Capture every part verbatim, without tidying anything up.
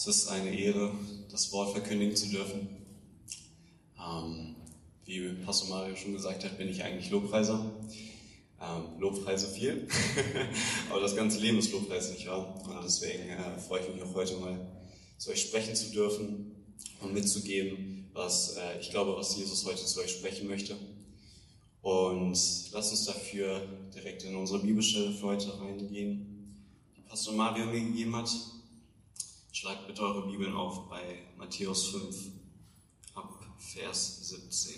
Es ist eine Ehre, das Wort verkündigen zu dürfen. Ähm, wie Pastor Mario schon gesagt hat, bin ich eigentlich Lobpreiser. Ähm, Lobpreise viel, aber das ganze Leben ist Lobpreis, nicht wahr? Und deswegen äh, freue ich mich auch heute mal zu euch sprechen zu dürfen und mitzugeben, was äh, ich glaube, was Jesus heute zu euch sprechen möchte. Und lasst uns dafür direkt in unsere Bibelstelle für heute reingehen, die Pastor Mario mir gegeben hat. Schlagt bitte eure Bibeln auf bei Matthäus fünf, ab Vers siebzehn.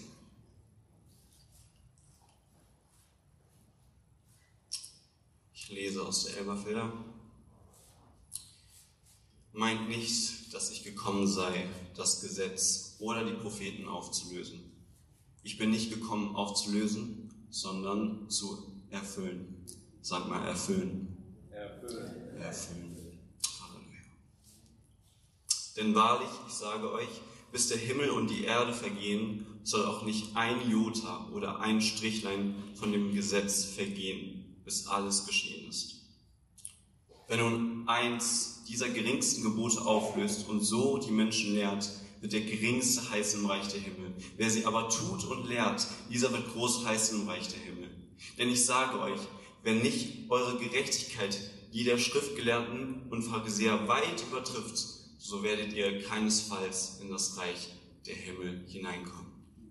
Ich lese aus der Elberfelder. Meint nicht, dass ich gekommen sei, das Gesetz oder die Propheten aufzulösen. Ich bin nicht gekommen, aufzulösen, sondern zu erfüllen. Sag mal, erfüllen. Erfüllen. Erfüllen. Halleluja. Denn wahrlich, ich sage euch, bis der Himmel und die Erde vergehen, soll auch nicht ein Jota oder ein Strichlein von dem Gesetz vergehen, bis alles geschehen ist. Wenn nun eins dieser geringsten Gebote auflöst und so die Menschen lehrt, wird der geringste heißen im Reich der Himmel. Wer sie aber tut und lehrt, dieser wird groß heißen im Reich der Himmel. Denn ich sage euch, wenn nicht eure Gerechtigkeit die der Schriftgelehrten und Pharisäer weit übertrifft, so werdet ihr keinesfalls in das Reich der Himmel hineinkommen.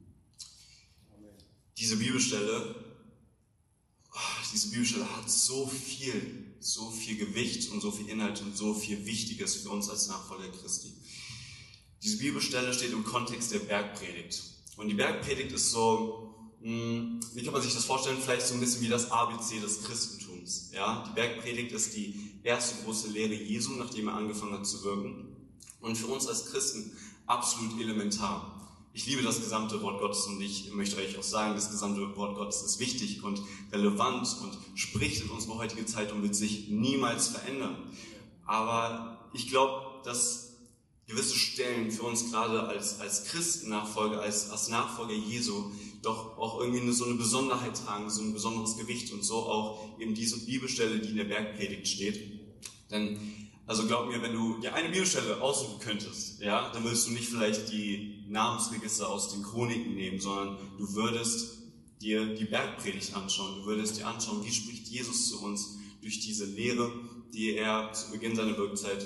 Diese Bibelstelle, oh, diese Bibelstelle hat so viel, so viel Gewicht und so viel Inhalt und so viel Wichtiges für uns als Nachfolger Christi. Diese Bibelstelle steht im Kontext der Bergpredigt. Und die Bergpredigt ist so, mh, wie kann man sich das vorstellen, vielleicht so ein bisschen wie das A B C des Christentums. Ja? Die Bergpredigt ist die erste große Lehre Jesu, nachdem er angefangen hat zu wirken. Und für uns als Christen absolut elementar. Ich liebe das gesamte Wort Gottes und ich möchte euch auch sagen, das gesamte Wort Gottes ist wichtig und relevant und spricht in unsere heutige Zeit und wird sich niemals verändern. Aber ich glaube, dass gewisse Stellen für uns gerade als, als Christennachfolger, als, als Nachfolger Jesu doch auch irgendwie eine, so eine Besonderheit tragen, so ein besonderes Gewicht und so auch eben diese Bibelstelle, die in der Bergpredigt steht. Denn also glaub mir, wenn du dir eine Bibelstelle aussuchen könntest, ja, dann würdest du nicht vielleicht die Namensregister aus den Chroniken nehmen, sondern du würdest dir die Bergpredigt anschauen. Du würdest dir anschauen, wie spricht Jesus zu uns durch diese Lehre, die er zu Beginn seiner Wirkzeit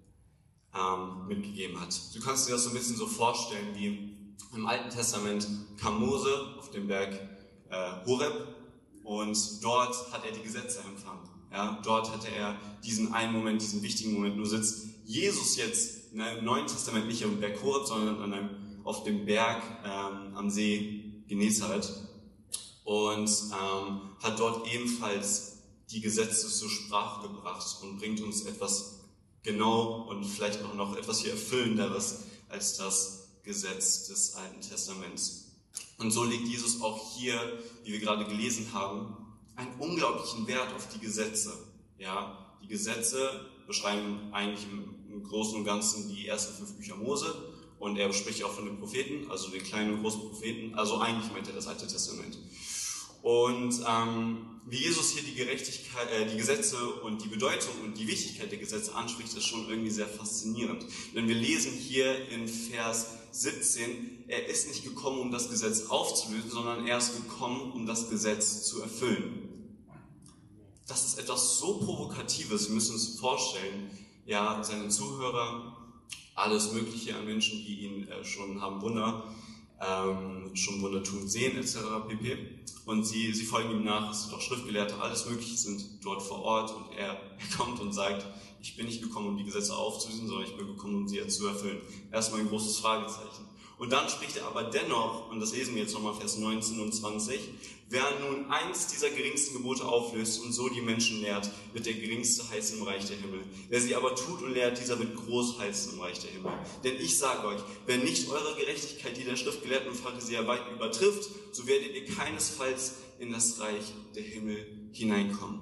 ähm, mitgegeben hat. Du kannst dir das so ein bisschen so vorstellen, wie im Alten Testament kam Mose auf dem Berg äh, Horeb und dort hat er die Gesetze empfangen. Ja, dort hatte er diesen einen Moment, diesen wichtigen Moment. Nur sitzt Jesus jetzt in einem Neuen Testament nicht am Berg Horeb, sondern an einem, auf dem Berg ähm, am See Genezareth und ähm, hat dort ebenfalls die Gesetze zur Sprache gebracht und bringt uns etwas genau und vielleicht auch noch etwas hier Erfüllenderes als das Gesetz des Alten Testaments. Und so legt Jesus auch hier, wie wir gerade gelesen haben, einen unglaublichen Wert auf die Gesetze. Ja, die Gesetze beschreiben eigentlich im, im Großen und Ganzen die ersten fünf Bücher Mose und er spricht auch von den Propheten, also den kleinen und großen Propheten, also eigentlich meint er das Alte Testament. Und ähm, wie Jesus hier die Gerechtigkeit, äh, die Gesetze und die Bedeutung und die Wichtigkeit der Gesetze anspricht, ist schon irgendwie sehr faszinierend. Denn wir lesen hier in Vers siebzehn, er ist nicht gekommen, um das Gesetz aufzulösen, sondern er ist gekommen, um das Gesetz zu erfüllen. Das ist etwas so Provokatives, wir müssen uns vorstellen, ja, seine Zuhörer, alles Mögliche an Menschen, die ihn äh, schon haben Wunder, ähm, schon Wunder tun sehen, et cetera pp. Und sie, sie folgen ihm nach, es sind auch Schriftgelehrte, alles Mögliche sind dort vor Ort und er, er kommt und sagt, ich bin nicht gekommen, um die Gesetze aufzulösen, sondern ich bin gekommen, um sie zu erfüllen. Erstmal ein großes Fragezeichen. Und dann spricht er aber dennoch, und das lesen wir jetzt nochmal Vers neunzehn und zwanzig, wer nun eins dieser geringsten Gebote auflöst und so die Menschen lehrt, wird der geringste heißen im Reich der Himmel. Wer sie aber tut und lehrt, dieser wird groß heißen im Reich der Himmel. Denn ich sage euch, wenn nicht eure Gerechtigkeit die der Schriftgelehrten und Pharisäer weit übertrifft, so werdet ihr keinesfalls in das Reich der Himmel hineinkommen.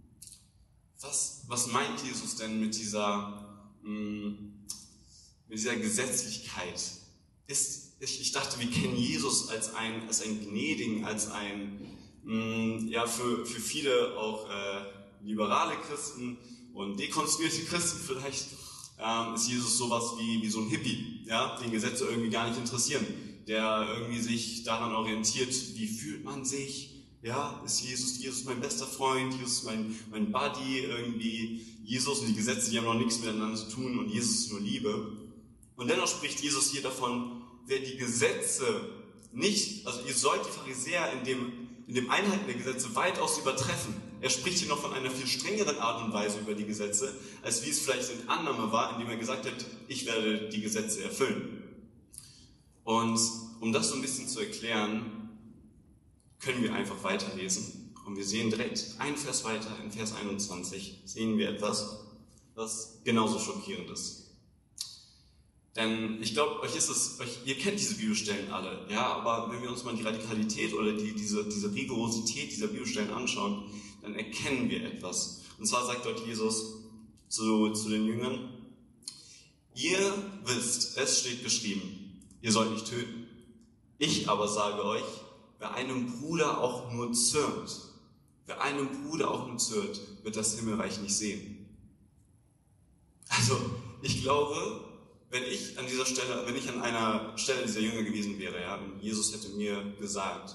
Was, was meint Jesus denn mit dieser, mh, mit dieser Gesetzlichkeit? Ist, ich, ich dachte, wir kennen Jesus als einen, als einen gnädigen, als einen, mh, ja, für, für viele auch äh, liberale Christen und dekonstruierte Christen vielleicht, ähm, ist Jesus sowas wie, wie so ein Hippie, ja, den Gesetze irgendwie gar nicht interessieren, der irgendwie sich daran orientiert, wie fühlt man sich, ja, ist Jesus, Jesus mein bester Freund, Jesus mein, mein Buddy, irgendwie Jesus und die Gesetze, die haben noch nichts miteinander zu tun und Jesus ist nur Liebe. Und dennoch spricht Jesus hier davon, wer die Gesetze nicht, also ihr sollt die Pharisäer in dem, in dem Einhalten der Gesetze weitaus übertreffen. Er spricht hier noch von einer viel strengeren Art und Weise über die Gesetze, als wie es vielleicht in Annahme war, indem er gesagt hat, ich werde die Gesetze erfüllen. Und um das so ein bisschen zu erklären, können wir einfach weiterlesen. Und wir sehen direkt einen Vers weiter, in Vers einundzwanzig, sehen wir etwas, was genauso schockierend ist. Denn ich glaube, euch ist es, euch, ihr kennt diese Bibelstellen alle, ja, aber wenn wir uns mal die Radikalität oder die, diese, diese Rigorosität dieser Bibelstellen anschauen, dann erkennen wir etwas. Und zwar sagt dort Jesus zu, zu den Jüngern, ihr wisst, es steht geschrieben, ihr sollt nicht töten. Ich aber sage euch, wer einem Bruder auch nur zürnt, wer einem Bruder auch nur zürnt, wird das Himmelreich nicht sehen. Also, ich glaube, wenn ich an dieser Stelle, wenn ich an einer Stelle dieser Jünger gewesen wäre, ja, und Jesus hätte mir gesagt,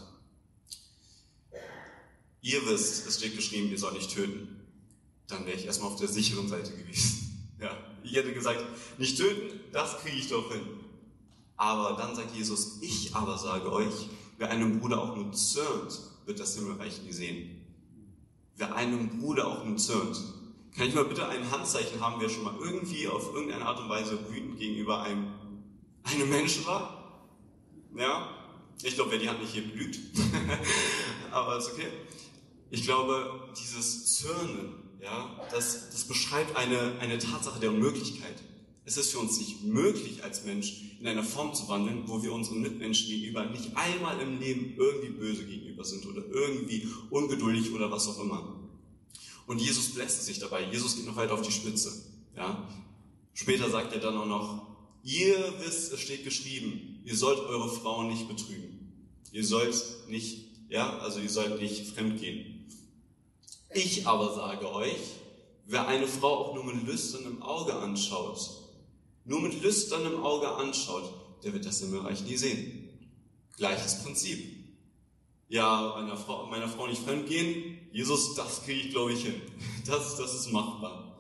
ihr wisst, es steht geschrieben, ihr sollt nicht töten, dann wäre ich erstmal auf der sicheren Seite gewesen. Ja, ich hätte gesagt, nicht töten, das kriege ich doch hin. Aber dann sagt Jesus, ich aber sage euch, wer einem Bruder auch nur zürnt, wird das Himmelreich nie sehen. Wer einem Bruder auch nur zürnt. Kann ich mal bitte ein Handzeichen haben, wer schon mal irgendwie auf irgendeine Art und Weise wütend gegenüber einem, einem Menschen war? Ja? Ich glaube, wer die Hand nicht hebt, lügt. Aber ist okay. Ich glaube, dieses Zürnen, ja, das, das beschreibt eine, eine Tatsache der Unmöglichkeit. Es ist für uns nicht möglich, als Mensch in einer Form zu wandeln, wo wir unseren Mitmenschen gegenüber nicht einmal im Leben irgendwie böse gegenüber sind oder irgendwie ungeduldig oder was auch immer. Und Jesus belässt sich dabei. Jesus geht noch weiter auf die Spitze. Ja? Später sagt er dann auch noch, ihr wisst, es steht geschrieben, ihr sollt eure Frauen nicht betrügen. Ihr sollt nicht, ja, also ihr sollt nicht fremdgehen. Ich aber sage euch, wer eine Frau auch nur mit lüsternem Auge anschaut, nur mit lüsternem Auge anschaut, der wird das Himmelreich nie sehen. Gleiches Prinzip. Ja, meiner Frau, meiner Frau nicht fremdgehen, Jesus, das kriege ich, glaube ich, hin. Das, das ist machbar.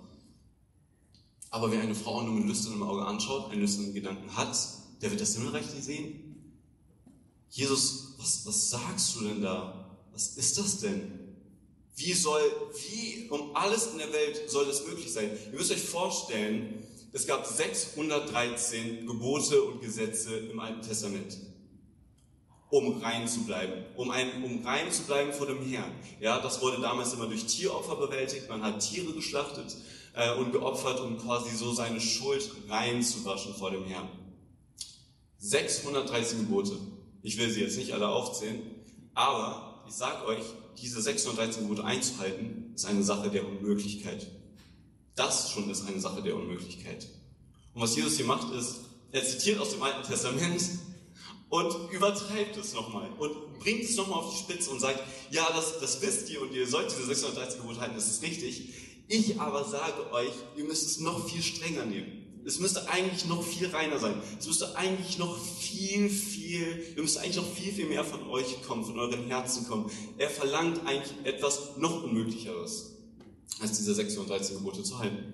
Aber wer eine Frau nur mit lüsternem Auge anschaut, einen lüsternen Gedanken hat, der wird das Himmelreich nie sehen. Jesus, was, was sagst du denn da? Was ist das denn? Wie soll, wie um alles in der Welt soll das möglich sein? Ihr müsst euch vorstellen, es gab sechshundertdreizehn Gebote und Gesetze im Alten Testament. Um rein zu bleiben, um, ein, um rein zu bleiben vor dem Herrn. Ja, das wurde damals immer durch Tieropfer bewältigt, man hat Tiere geschlachtet äh, und geopfert, um quasi so seine Schuld reinzuwaschen vor dem Herrn. sechshundertdreizehn Gebote. Ich will sie jetzt nicht alle aufzählen, aber ich sage euch, diese sechshundertdreizehn Gebote einzuhalten, ist eine Sache der Unmöglichkeit. Das schon ist eine Sache der Unmöglichkeit. Und was Jesus hier macht, ist, er zitiert aus dem Alten Testament und übertreibt es nochmal und bringt es nochmal auf die Spitze und sagt, ja, das, das wisst ihr und ihr sollt diese sechshundertdreizehn Gebote halten, das ist richtig. Ich aber sage euch, ihr müsst es noch viel strenger nehmen. Es müsste eigentlich noch viel reiner sein. Es müsste eigentlich noch viel, viel, ihr müsst eigentlich noch viel, viel mehr von euch kommen, von euren Herzen kommen. Er verlangt eigentlich etwas noch Unmöglicheres, als diese sechshundertdreizehn Gebote zu halten.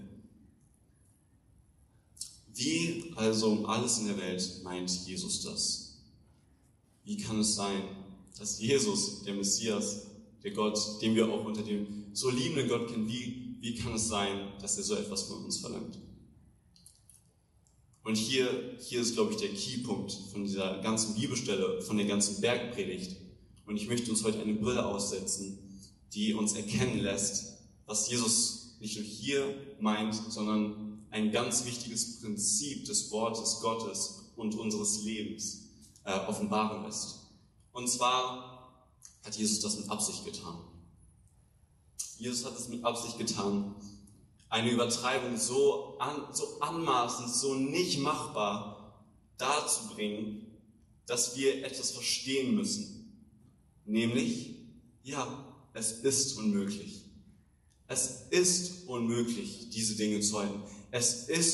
Wie also um alles in der Welt meint Jesus das? Wie kann es sein, dass Jesus, der Messias, der Gott, den wir auch unter dem so liebenden Gott kennen, wie, wie kann es sein, dass er so etwas von uns verlangt? Und hier, hier ist, glaube ich, der Keypunkt von dieser ganzen Bibelstelle, von der ganzen Bergpredigt. Und ich möchte uns heute eine Brille aussetzen, die uns erkennen lässt, was Jesus nicht nur hier meint, sondern ein ganz wichtiges Prinzip des Wortes Gottes und unseres Lebens äh, offenbaren lässt. Und zwar hat Jesus das mit Absicht getan. Jesus hat es mit Absicht getan, eine Übertreibung so, an, so anmaßend, so nicht machbar darzubringen, dass wir etwas verstehen müssen. Nämlich, ja, es ist unmöglich. Es ist unmöglich, diese Dinge zu halten. Es ist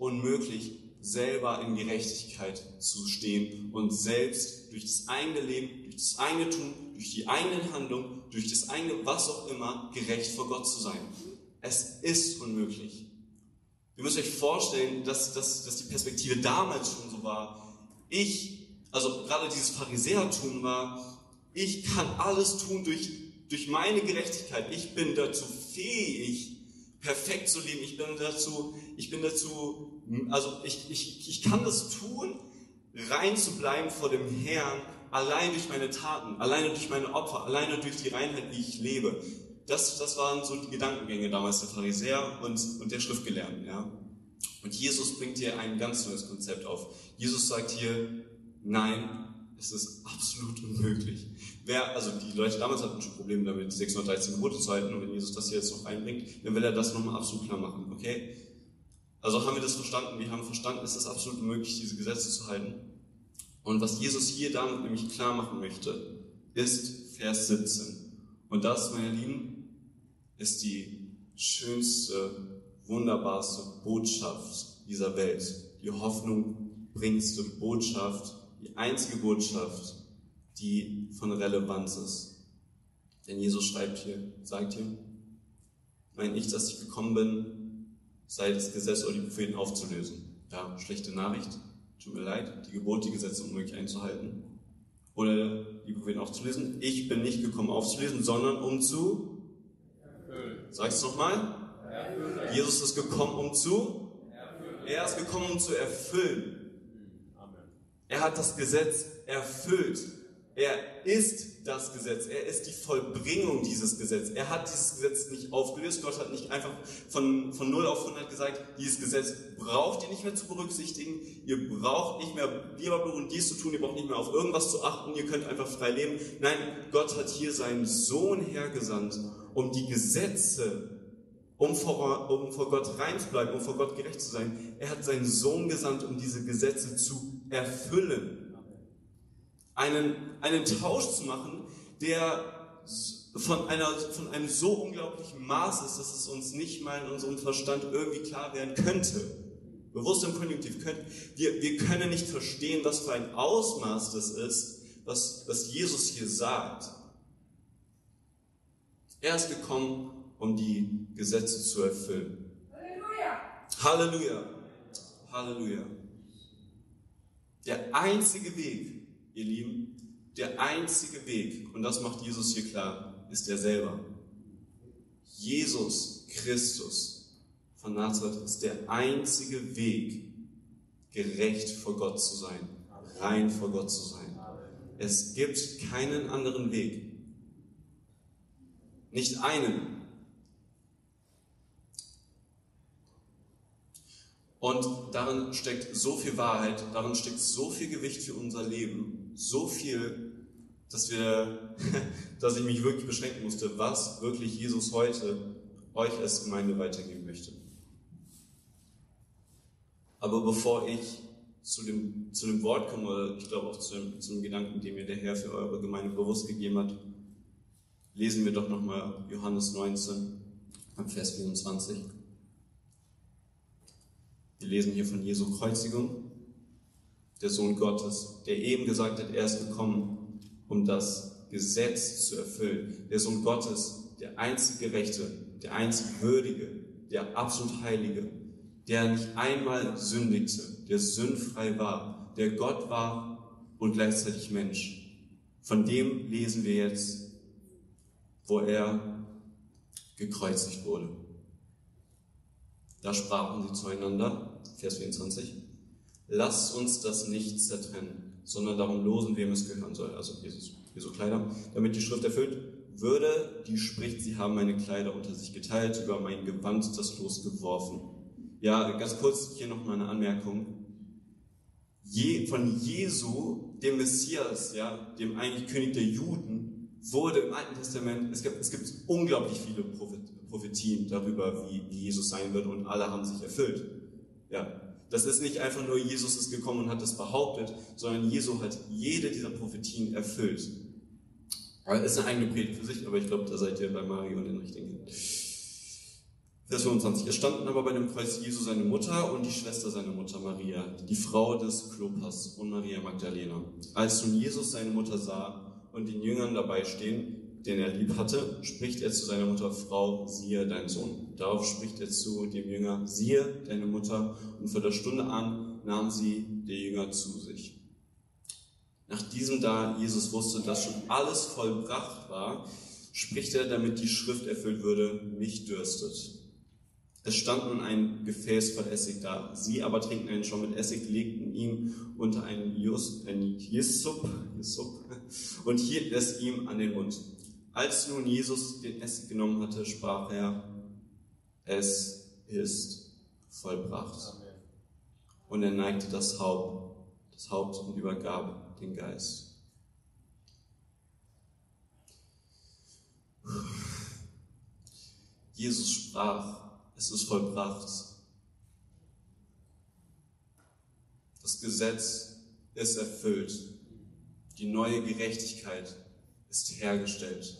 unmöglich, selber in Gerechtigkeit zu stehen und selbst durch das eigene Leben, durch das eigene Tun, durch die eigenen Handlungen, durch das eigene was auch immer, gerecht vor Gott zu sein. Es ist unmöglich. Ihr müsst euch vorstellen, dass, dass, dass die Perspektive damals schon so war. Ich, also gerade dieses Pharisäertum war, ich kann alles tun durch, durch meine Gerechtigkeit. Ich bin dazu fähig, perfekt zu leben. Ich bin dazu, ich bin dazu, also ich, ich, ich kann das tun, rein zu bleiben vor dem Herrn, allein durch meine Taten, alleine durch meine Opfer, alleine durch die Reinheit, wie ich lebe. Das, das waren so die Gedankengänge damals der Pharisäer und, und der Schriftgelehrten, ja. Und Jesus bringt hier ein ganz neues Konzept auf. Jesus sagt hier, nein, es ist absolut unmöglich. Wer, also die Leute damals hatten schon Probleme damit, sechshundertdreizehn Gebote zu halten, und wenn Jesus das hier jetzt noch einbringt, dann will er das nochmal absolut klar machen, okay? Also haben wir das verstanden? Wir haben verstanden, es ist absolut unmöglich, diese Gesetze zu halten. Und was Jesus hier damit nämlich klar machen möchte, ist Vers siebzehn. Und das, meine Lieben, ist die schönste, wunderbarste Botschaft dieser Welt. Die hoffnungbringendste Botschaft, die einzige Botschaft, die von Relevanz ist. Denn Jesus schreibt hier, sagt hier, meine ich, dass ich gekommen bin, sei das Gesetz oder die Propheten aufzulösen. Ja, schlechte Nachricht, tut mir leid, die Gebote, die Gesetze unmöglich einzuhalten. Oder die Propheten aufzulösen. Ich bin nicht gekommen aufzulösen, sondern um zu erfüllen. Sag's nochmal. Jesus ist gekommen, um zu erfüllen. Er ist gekommen, um zu erfüllen. Amen. Er hat das Gesetz erfüllt. Er ist das Gesetz. Er ist die Vollbringung dieses Gesetzes. Er hat dieses Gesetz nicht aufgelöst. Gott hat nicht einfach von, von null auf hundert gesagt, dieses Gesetz braucht ihr nicht mehr zu berücksichtigen. Ihr braucht nicht mehr Bibel und dies zu tun. Ihr braucht nicht mehr auf irgendwas zu achten. Ihr könnt einfach frei leben. Nein, Gott hat hier seinen Sohn hergesandt, um die Gesetze, um vor, um vor Gott rein zu bleiben, um vor Gott gerecht zu sein. Er hat seinen Sohn gesandt, um diese Gesetze zu erfüllen. Einen, einen Tausch zu machen, der von, einer, von einem so unglaublichen Maß ist, dass es uns nicht mal in unserem Verstand irgendwie klar werden könnte. Bewusst im Konjunktiv. Wir, wir können nicht verstehen, was für ein Ausmaß das ist, was, was Jesus hier sagt. Er ist gekommen, um die Gesetze zu erfüllen. Halleluja! Halleluja! Halleluja! Der einzige Weg, ihr Lieben, der einzige Weg, und das macht Jesus hier klar, ist er selber. Jesus Christus von Nazareth ist der einzige Weg, gerecht vor Gott zu sein, rein vor Gott zu sein. Es gibt keinen anderen Weg. Nicht einen. Und darin steckt so viel Wahrheit, darin steckt so viel Gewicht für unser Leben. So viel, dass wir, dass ich mich wirklich beschränken musste, was wirklich Jesus heute euch als Gemeinde weitergeben möchte. Aber bevor ich zu dem, zu dem Wort komme, oder ich glaube auch zu dem, zu dem Gedanken, den mir der Herr für eure Gemeinde bewusst gegeben hat, lesen wir doch nochmal Johannes neunzehn, Vers vierundzwanzig. Wir lesen hier von Jesu Kreuzigung. Der Sohn Gottes, der eben gesagt hat, er ist gekommen, um das Gesetz zu erfüllen. Der Sohn Gottes, der einzig Gerechte, der einzig Würdige, der absolut Heilige, der nicht einmal sündigte, der sündfrei war, der Gott war und gleichzeitig Mensch. Von dem lesen wir jetzt, wo er gekreuzigt wurde. Da sprachen sie zueinander, Vers vierundzwanzig, lasst uns das nicht zertrennen, sondern darum losen, wem es gehören soll. Also Jesus, Jesu Kleider, damit die Schrift erfüllt würde, die spricht, sie haben meine Kleider unter sich geteilt, über mein Gewand das Los geworfen. Ja, ganz kurz hier noch mal eine Anmerkung. Je, von Jesu, dem Messias, ja, dem eigentlich König der Juden, wurde im Alten Testament, es gibt, es gibt unglaublich viele Prophetien darüber, wie, wie Jesus sein wird, und alle haben sich erfüllt. Ja. Das ist nicht einfach nur, Jesus ist gekommen und hat das behauptet, sondern Jesus hat jede dieser Prophetien erfüllt. Das ist eine eigene Predigt für sich, aber ich glaube, da seid ihr bei Mario und den richtigen. Vers fünfundzwanzig. Es standen aber bei dem Kreuz Jesu seine Mutter und die Schwester seiner Mutter Maria, die Frau des Klopas und Maria Magdalena. Als nun Jesus seine Mutter sah und den Jüngern dabei stehen, den er lieb hatte, spricht er zu seiner Mutter: Frau, siehe dein Sohn. Darauf spricht er zu dem Jünger: Siehe deine Mutter. Und von der Stunde an nahm sie der Jünger zu sich. Nach diesem, da Jesus wusste, dass schon alles vollbracht war, spricht er, damit die Schrift erfüllt würde: Mich dürstet. Es stand nun ein Gefäß voll Essig da. Sie aber trinkten einen Schwamm mit Essig, legten ihn unter einen Hyssop und hielten es ihm an den Mund. Als nun Jesus den Essig genommen hatte, sprach er: Es ist vollbracht. Amen. Und er neigte das Haupt, das Haupt und übergab den Geist. Jesus sprach: Es ist vollbracht. Das Gesetz ist erfüllt. Die neue Gerechtigkeit ist hergestellt.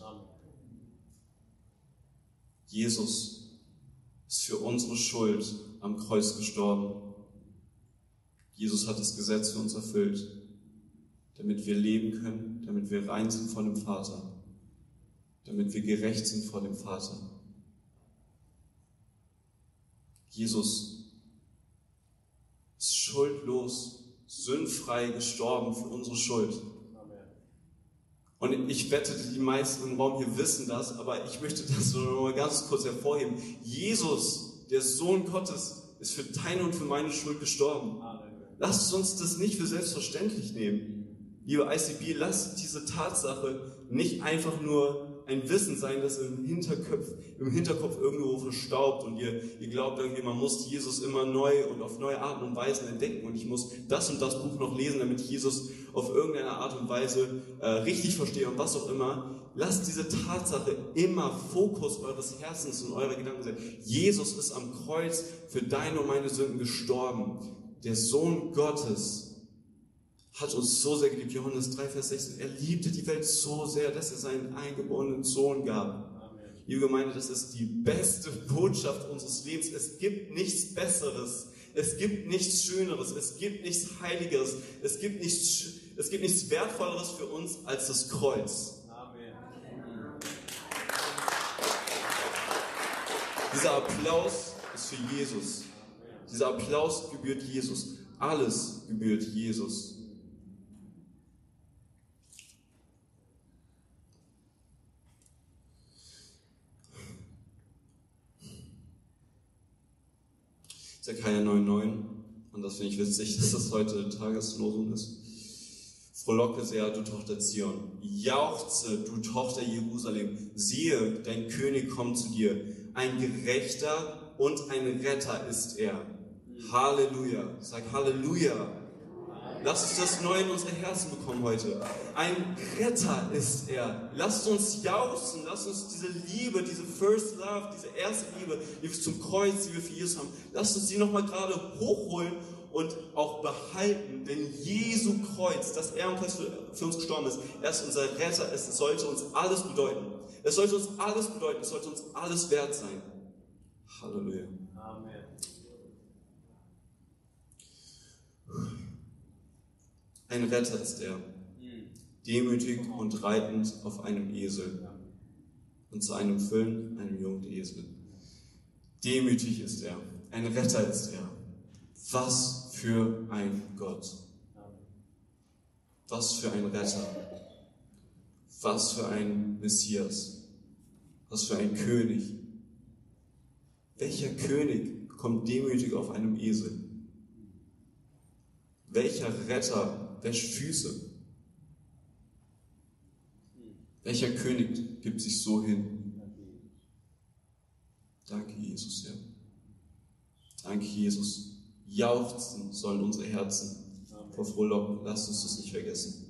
Jesus ist für unsere Schuld am Kreuz gestorben. Jesus hat das Gesetz für uns erfüllt, damit wir leben können, damit wir rein sind vor dem Vater, damit wir gerecht sind vor dem Vater. Jesus ist schuldlos, sündfrei gestorben für unsere Schuld. Und ich wette, die meisten im Raum hier wissen das, aber ich möchte das nur noch mal ganz kurz hervorheben. Jesus, der Sohn Gottes, ist für deine und für meine Schuld gestorben. Lasst uns das nicht für selbstverständlich nehmen. Liebe I C B, lasst diese Tatsache nicht einfach nur ein Wissen sein, das im Hinterkopf, im Hinterkopf irgendwo verstaubt und ihr, ihr glaubt irgendwie, man muss Jesus immer neu und auf neue Arten und Weisen entdecken und ich muss das und das Buch noch lesen, damit ich Jesus auf irgendeine Art und Weise äh, richtig verstehe und was auch immer. Lasst diese Tatsache immer Fokus eures Herzens und eurer Gedanken sein. Jesus ist am Kreuz für deine und meine Sünden gestorben. Der Sohn Gottes hat uns so sehr geliebt. Johannes drei, Vers sechzehn. Er liebte die Welt so sehr, dass er seinen eingeborenen Sohn gab. Amen. Liebe Gemeinde, das ist die beste Botschaft unseres Lebens. Es gibt nichts Besseres. Es gibt nichts Schöneres. Es gibt nichts Heiligeres. Es gibt nichts, es gibt nichts Wertvolleres für uns als das Kreuz. Amen. Dieser Applaus ist für Jesus. Dieser Applaus gebührt Jesus. Alles gebührt Jesus. Zechariah neun neun, und das finde ich witzig, dass das heute Tageslosung ist. Frohlocke sehr, du Tochter Zion. Jauchze, du Tochter Jerusalem. Siehe, dein König kommt zu dir. Ein Gerechter und ein Retter ist er. Halleluja. Sag Halleluja. Lasst uns das neu in unsere Herzen bekommen heute. Ein Retter ist er. Lasst uns jauchzen. Lasst uns diese Liebe, diese First Love, diese erste Liebe, die wir zum Kreuz, die wir für Jesus haben, lasst uns die nochmal gerade hochholen und auch behalten. Denn Jesu Kreuz, dass er am Kreuz für, für uns gestorben ist, er ist unser Retter. Es sollte uns alles bedeuten. Es sollte uns alles bedeuten. Es sollte uns alles wert sein. Halleluja. Amen. Ein Retter ist er, demütig und reitend auf einem Esel und zu einem Füllen, einem jungen Esel. Demütig ist er, ein Retter ist er. Was für ein Gott. Was für ein Retter. Was für ein Messias. Was für ein König. Welcher König kommt demütig auf einem Esel? Welcher Retter wäscht Füße? Welcher König gibt sich so hin? Danke, Jesus, Herr. Danke, Jesus. Jauchzen sollen unsere Herzen vor Frohlocken. Lasst uns das nicht vergessen.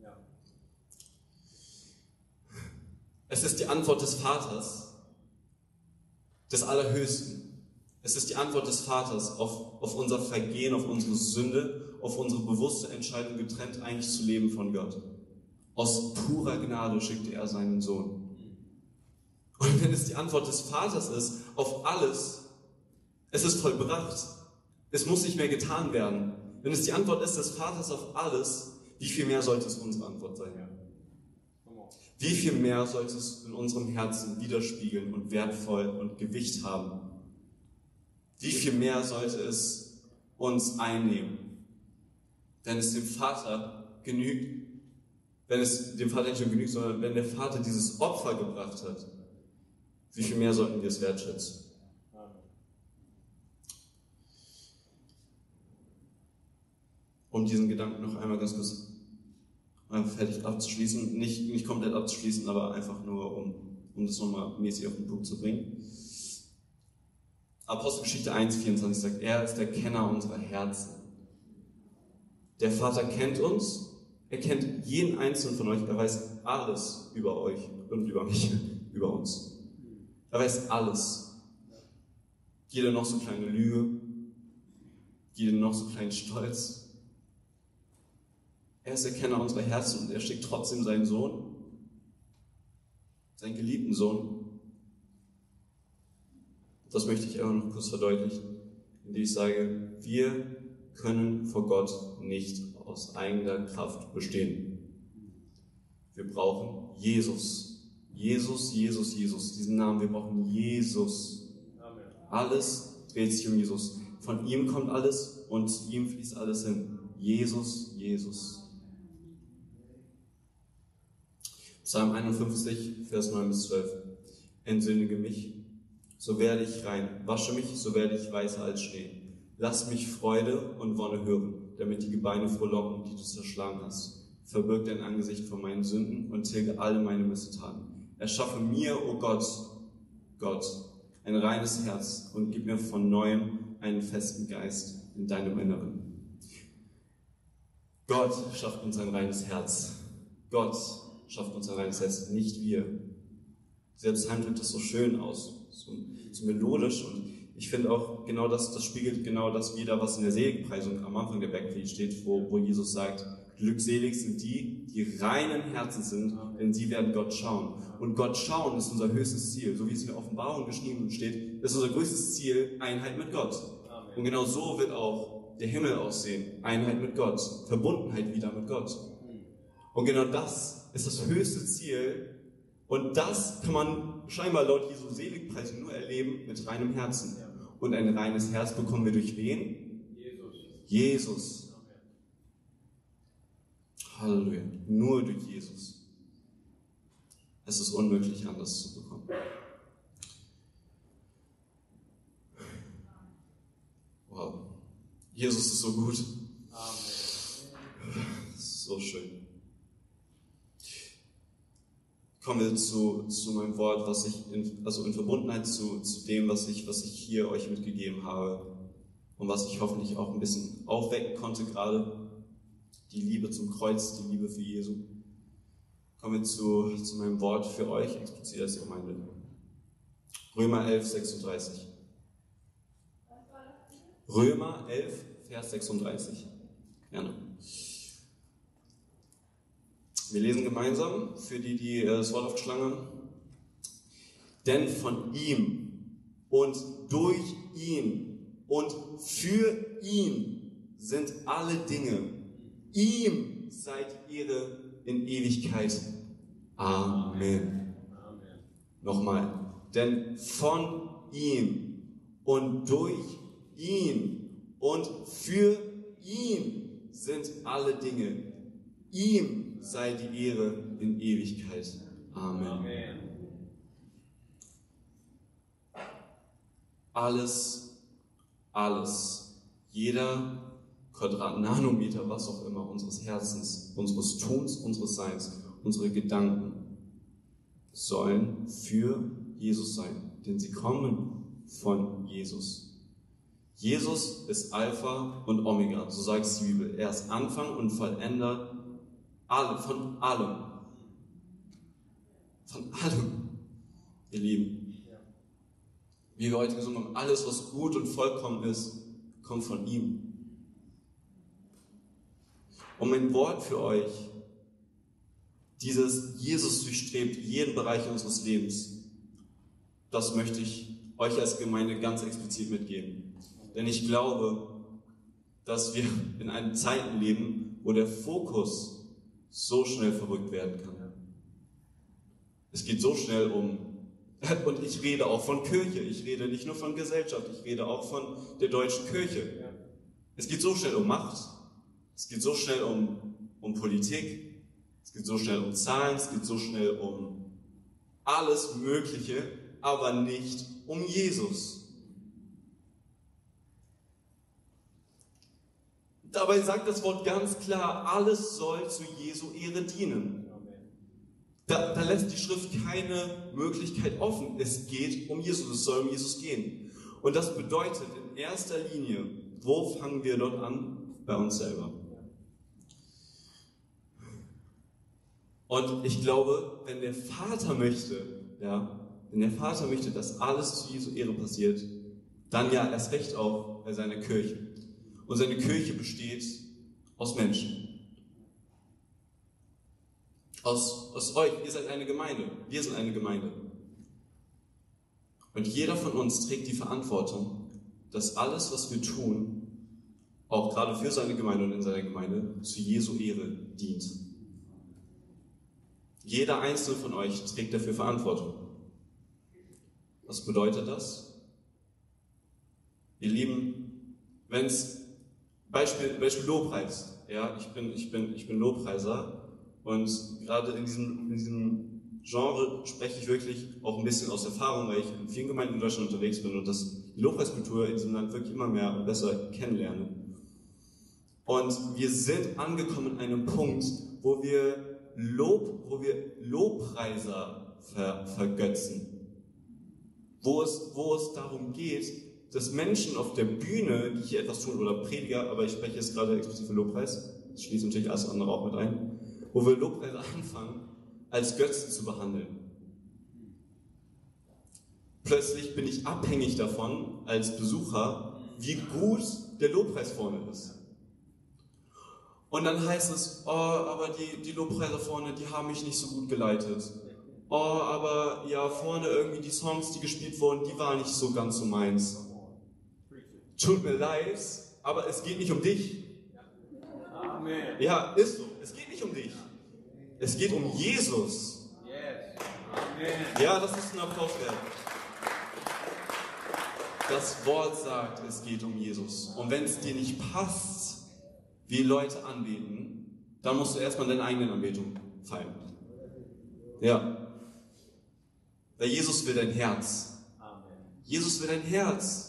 Es ist die Antwort des Vaters, des Allerhöchsten. Es ist die Antwort des Vaters auf, auf unser Vergehen, auf unsere Sünde, auf unsere bewusste Entscheidung, getrennt eigentlich zu leben von Gott. Aus purer Gnade schickte er seinen Sohn. Und wenn es die Antwort des Vaters ist auf alles, es ist vollbracht, es muss nicht mehr getan werden. Wenn es die Antwort ist des Vaters auf alles, wie viel mehr sollte es unsere Antwort sein? Wie viel mehr sollte es in unserem Herzen widerspiegeln und wertvoll und Gewicht haben? Wie viel mehr sollte es uns einnehmen? Wenn es dem Vater genügt, wenn es dem Vater nicht nur genügt, sondern wenn der Vater dieses Opfer gebracht hat, wie viel mehr sollten wir es wertschätzen? Um diesen Gedanken noch einmal ganz kurz fertig abzuschließen, nicht, nicht komplett abzuschließen, aber einfach nur, um, um das nochmal mäßig auf den Punkt zu bringen. Apostelgeschichte eins vierundzwanzig sagt, er ist der Kenner unserer Herzen. Der Vater kennt uns, er kennt jeden Einzelnen von euch, er weiß alles über euch und über mich, über uns. Er weiß alles. Jede noch so kleine Lüge, jeden noch so kleinen Stolz. Er ist der Kenner unserer Herzen und er schickt trotzdem seinen Sohn, seinen geliebten Sohn. Das möchte ich immer noch kurz verdeutlichen, indem ich sage, wir können vor Gott nicht aus eigener Kraft bestehen. Wir brauchen Jesus. Jesus, Jesus, Jesus. Diesen Namen, wir brauchen Jesus. Alles dreht sich um Jesus. Von ihm kommt alles und zu ihm fließt alles hin. Jesus, Jesus. Psalm einundfünfzig, Vers neun bis zwölf. Entsündige mich, so werde ich rein. Wasche mich, so werde ich weißer als Schnee. Lass mich Freude und Wonne hören, damit die Gebeine frohlocken, die du zerschlagen hast. Verbirg dein Angesicht vor meinen Sünden und tilge alle meine Missetaten. Erschaffe mir, o oh Gott, Gott, ein reines Herz und gib mir von Neuem einen festen Geist in deinem Inneren. Gott schafft uns ein reines Herz. Gott schafft uns ein reines Herz, nicht wir. Selbst Heim drückt das so schön aus, so, so melodisch, und ich finde auch, genau das, das spiegelt genau das wider, was in der Seligpreisung am Anfang der Bergpredigt steht, wo, wo Jesus sagt, glückselig sind die, die reinen Herzens sind, denn sie werden Gott schauen. Und Gott schauen ist unser höchstes Ziel. So wie es in der Offenbarung geschrieben steht, ist unser größtes Ziel Einheit mit Gott. Und genau so wird auch der Himmel aussehen. Einheit mit Gott. Verbundenheit wieder mit Gott. Und genau das ist das höchste Ziel. Und das kann man scheinbar laut Jesu Seligpreisung nur erleben mit reinem Herzen. Und ein reines Herz bekommen wir durch wen? Jesus. Jesus. Halleluja. Nur durch Jesus. Es ist unmöglich, anders zu bekommen. Wow. Jesus ist so gut. Amen. Das ist so schön. Kommen wir zu, zu meinem Wort, was ich in, also in Verbundenheit zu, zu dem, was ich, was ich hier euch mitgegeben habe und was ich hoffentlich auch ein bisschen aufwecken konnte gerade. Die Liebe zum Kreuz, die Liebe für Jesu. Kommen wir zu, zu meinem Wort für euch, explizit als Gemeinde. Römer elf, sechsunddreißig. Römer elf, Vers sechsunddreißig. Gerne. Wir lesen gemeinsam, für die, die das Wort aufgeschlagen haben. Denn von ihm und durch ihn und für ihn sind alle Dinge. Ihm seid Ehre in Ewigkeit. Amen. Amen. Nochmal. Denn von ihm und durch ihn und für ihn sind alle Dinge. Ihm sei die Ehre in Ewigkeit. Amen. Amen. Alles, alles, jeder Quadratnanometer, was auch immer, unseres Herzens, unseres Tuns, unseres Seins, unsere Gedanken sollen für Jesus sein, denn sie kommen von Jesus. Jesus ist Alpha und Omega, so sagt es die Bibel. Er ist Anfang und Vollender alle, von allem. Von allem, ihr Lieben. Wie wir heute gesungen haben, alles, was gut und vollkommen ist, kommt von ihm. Und mein Wort für euch, dieses Jesus durchstrebt jeden Bereich unseres Lebens. das möchte ich euch als Gemeinde ganz explizit mitgeben. Denn ich glaube, dass wir in einem Zeiten leben, wo der Fokus so schnell verrückt werden kann. Es geht so schnell um, und ich rede auch von Kirche, ich rede nicht nur von Gesellschaft, ich rede auch von der deutschen Kirche. Es geht so schnell um Macht, es geht so schnell um, um Politik, es geht so schnell um Zahlen, es geht so schnell um alles Mögliche, aber nicht um Jesus. Dabei sagt das Wort ganz klar, alles soll zu Jesu Ehre dienen. Da, da lässt die Schrift keine Möglichkeit offen. Es geht um Jesus, es soll um Jesus gehen. Und das bedeutet in erster Linie, wo fangen wir dort an? Bei uns selber. Und ich glaube, wenn der Vater möchte, ja, wenn der Vater möchte, dass alles zu Jesu Ehre passiert, dann ja erst recht auch bei seiner Kirche. Und seine Kirche besteht aus Menschen. Aus, aus euch, ihr seid eine Gemeinde, wir sind eine Gemeinde. Und jeder von uns trägt die Verantwortung, dass alles, was wir tun, auch gerade für seine Gemeinde und in seiner Gemeinde, zu Jesu Ehre dient. Jeder einzelne von euch trägt dafür Verantwortung. Was bedeutet das? Ihr Lieben, wenn es, Beispiel, Beispiel Lobpreis, ja, ich bin, ich bin, ich bin Lobpreiser. Und gerade in diesem, in diesem Genre spreche ich wirklich auch ein bisschen aus Erfahrung, weil ich in vielen Gemeinden in Deutschland unterwegs bin und das, die Lobpreiskultur in diesem Land wirklich immer mehr und besser kennenlerne. Und wir sind angekommen an einem Punkt, wo wir, Lob, wo wir Lobpreiser ver, vergötzen. Wo es, wo es darum geht, dass Menschen auf der Bühne, die hier etwas tun, oder Prediger, aber ich spreche jetzt gerade explizit für Lobpreis, das schließt natürlich alles andere auch mit ein, wo wir Lobpreise anfangen, als Götzen zu behandeln. Plötzlich bin ich abhängig davon, als Besucher, wie gut der Lobpreis vorne ist. Und dann heißt es, oh, aber die, die Lobpreiser vorne, die haben mich nicht so gut geleitet. Oh, aber ja, vorne irgendwie die Songs, die gespielt wurden, die waren nicht so ganz so meins. Tut mir leid, aber es geht nicht um dich. Amen. Ja, ist so. Es geht nicht um dich. Es geht um Jesus. Yes. Amen. Ja, das ist ein Applaus wert. Das Wort sagt, es geht um Jesus. Und wenn es dir nicht passt, wie Leute anbeten, dann musst du erstmal deine eigene Anbetung feiern. Ja. Weil Jesus will dein Herz. Amen. Jesus will dein Herz.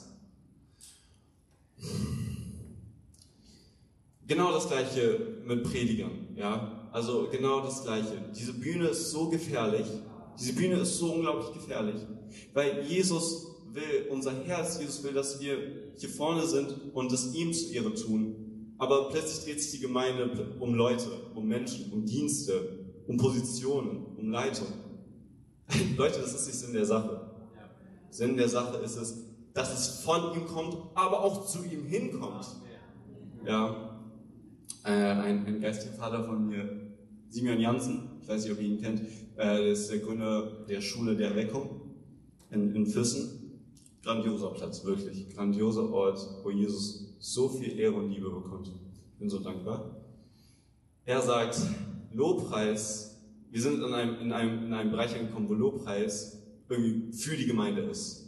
Genau das Gleiche mit Predigern, ja, also genau das Gleiche. Diese Bühne ist so gefährlich, diese Bühne ist so unglaublich gefährlich, weil Jesus will unser Herz, Jesus will, dass wir hier vorne sind und es ihm zu Ehre tun. Aber plötzlich dreht sich die Gemeinde um Leute, um Menschen, um Dienste, um Positionen, um Leitung. Leute, das ist nicht Sinn der Sache. Sinn der Sache ist es, dass es von ihm kommt, aber auch zu ihm hinkommt. Ja. Ein, ein geistiger Vater von mir, Simeon Jansen, ich weiß nicht, ob ihr ihn kennt, äh, der ist der Gründer der Schule der Erweckung in, in Füssen. Grandioser Platz, wirklich. Grandioser Ort, wo Jesus so viel Ehre und Liebe bekommt. Ich bin so dankbar. Er sagt, Lobpreis, wir sind in einem, in einem, in einem Bereich angekommen, wo Lobpreis irgendwie für die Gemeinde ist.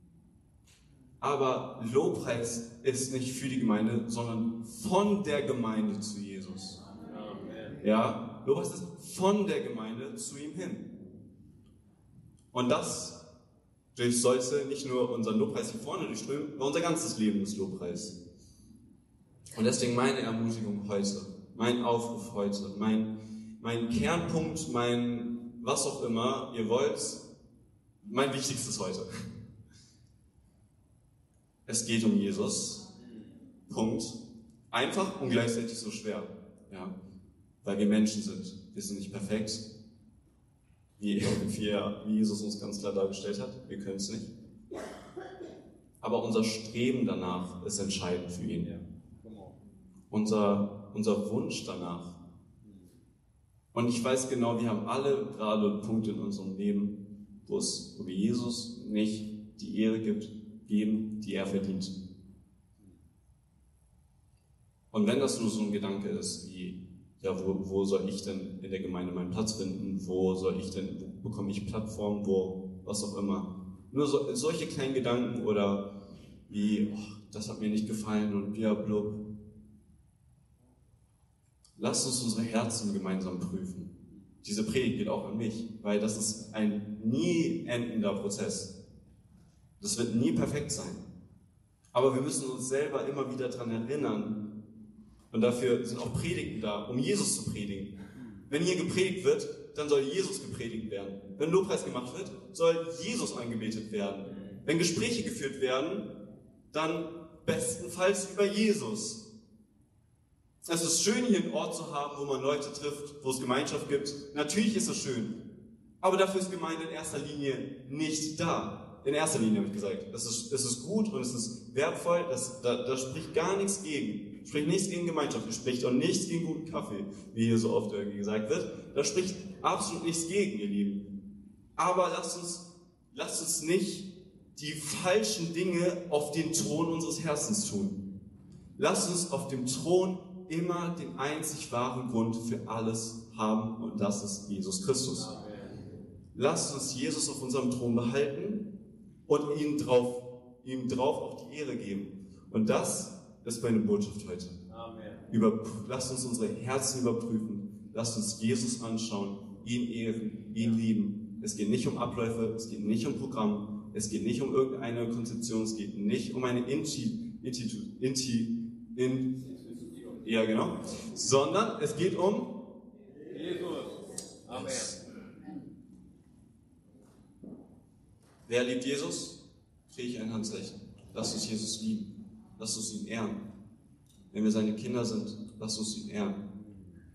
Aber Lobpreis ist nicht für die Gemeinde, sondern von der Gemeinde zu Jesus. Ja, Lobpreis ist von der Gemeinde zu ihm hin. Und das sollte nicht nur unseren Lobpreis hier vorne durchströmen, sondern unser ganzes Leben ist Lobpreis. Und deswegen meine Ermutigung heute, mein Aufruf heute, mein, mein Kernpunkt, mein was auch immer ihr wollt, mein Wichtigstes heute. Es geht um Jesus. Punkt. Einfach und gleichzeitig so schwer. Ja. Weil wir Menschen sind. Wir sind nicht perfekt. Wie, wie Jesus uns ganz klar dargestellt hat. Wir können es nicht. Aber unser Streben danach ist entscheidend für ihn. Unser, unser Wunsch danach. Und ich weiß genau, wir haben alle gerade Punkte in unserem Leben, wo es, wo wir Jesus nicht die Ehre gibt, geben, die er verdient. Und wenn das nur so ein Gedanke ist, wie, ja, wo, wo soll ich denn in der Gemeinde meinen Platz finden, wo soll ich denn, wo bekomme ich Plattform, wo, was auch immer. Nur so, solche kleinen Gedanken oder wie, oh, das hat mir nicht gefallen und ja, blub. Lasst uns unsere Herzen gemeinsam prüfen. Diese Predigt geht auch an mich, weil das ist ein nie endender Prozess. Das wird nie perfekt sein. Aber wir müssen uns selber immer wieder daran erinnern. Und dafür sind auch Predigten da, um Jesus zu predigen. Wenn hier gepredigt wird, dann soll Jesus gepredigt werden. Wenn Lobpreis gemacht wird, soll Jesus angebetet werden. Wenn Gespräche geführt werden, dann bestenfalls über Jesus. Es ist schön, hier einen Ort zu haben, wo man Leute trifft, wo es Gemeinschaft gibt. Natürlich ist es schön. Aber dafür ist Gemeinde in erster Linie nicht da. In erster Linie habe ich gesagt. Es ist, es ist gut und es ist wertvoll. Das, da, da spricht gar nichts gegen. Spricht nichts gegen Gemeinschaft. Es spricht auch nichts gegen guten Kaffee, wie hier so oft irgendwie gesagt wird. Da spricht absolut nichts gegen, ihr Lieben. Aber lasst uns, lasst uns nicht die falschen Dinge auf den Thron unseres Herzens tun. Lasst uns auf dem Thron immer den einzig wahren Grund für alles haben, und das ist Jesus Christus. Amen. Lasst uns Jesus auf unserem Thron behalten und ihm drauf, ihm drauf auch die Ehre geben. Und das ist meine Botschaft heute. Amen. Über, lasst uns unsere Herzen überprüfen. Lasst uns Jesus anschauen, ihn ehren, ihn lieben. Es geht nicht um Abläufe, es geht nicht um Programm, es geht nicht um irgendeine Konzeption, es geht nicht um eine Inti, Inti, Inti, in, ja genau, sondern es geht um Jesus. Amen. Wer liebt Jesus? Kriege ich ein Handzeichen. Lasst uns Jesus lieben. Lasst uns ihn ehren. Wenn wir seine Kinder sind, lasst uns ihn ehren.